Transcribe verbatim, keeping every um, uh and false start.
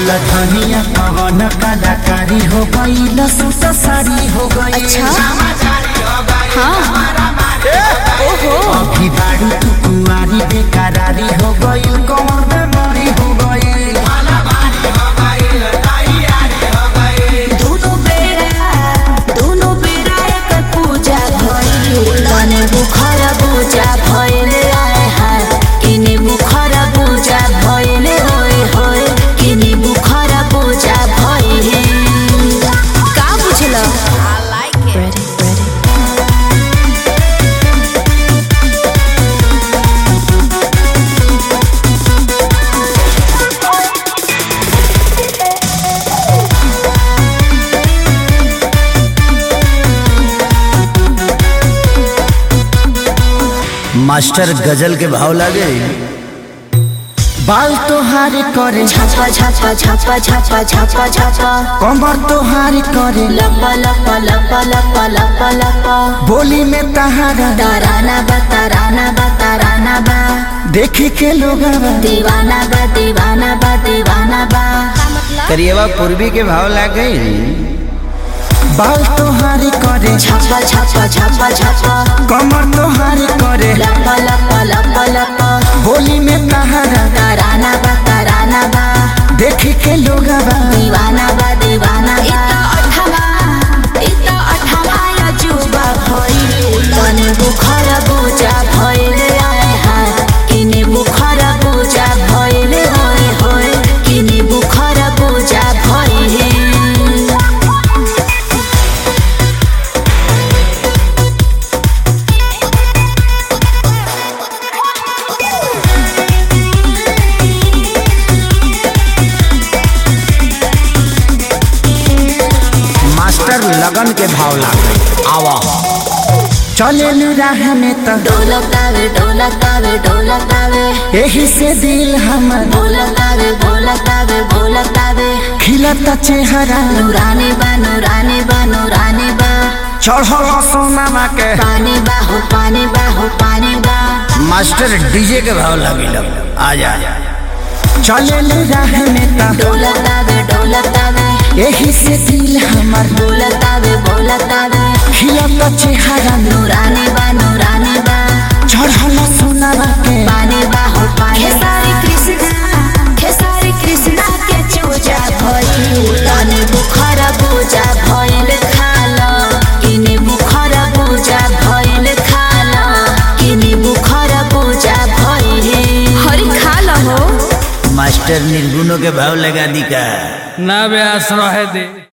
बोला धनिया कवन कलाकारी हो गई लसूस साड़ी हो गई। अच्छा हाँ ओहो अभी बारू तू कुआरी बेकरारी हो गई कमर में बड़ी हो गई। दोनों बेरा दोनों बेरा एक पूजा भइल तने बुखार पूजा भइल आए हाय किने बुखार पूजा भइल होय होय किने बुखार पूजा भइल का बुझल I like it ready master गजल के भाव लागे बाल तोहारी करे छापा छापा छापा छापा छापा छापा कमर तोहारी करे लपा लपा लपा लपा लपा लपा बोली में तहारा तराना बा तराना बा तराना बा देखे के लोग दीवाना बा दीवाना बा दीवाना बा करिएवा पूर्वी के भाव लागे बाल तोहारी करे छापा छापा छापा छापा कमर तोहारी करे लपा लपा लपा लपा बोली में तहारा तराना बा तराना बा देखे के लोग दीवाना बा दीवाना बा अठवा इता अठवा या जुबा भइल तने बुखार पूजा भइल आए हाय किने बुखार पूजा भइल होय होय किने बुखार पूजा भइल। लगन के भाव लागे आवा चले राह में तो डोलकावे डोलकावे डोलकावे यही से दिल हमर बोलकावे बोलकावे बोलकावे खिलता चेहरा नूरानी बा नूरानी बा नूरानी बा चढ़ल सोनामा के पानी बा हो पानी बा हो पानी बा मास्टर डीजे के भाव लागे आ जा चले राह में तो डोलकावे डोलकावे यही से दिल हमर बोलकावे बोलकावे खिलता चेहरा नूरानी बा नूरानी बा चढ़ल सोनामा के पानी बा हो पानी खेसारी कृष्णा खेसारी कृष्णा के चूजा भइल तने बुखार पूजा भइल खाला किने बुखार पूजा भइल खाला किने बुखार पूजा भइल हरि खाला हो। मास्टर निर्गुणों के भाव लगा दी का ना बे आश्रय दे।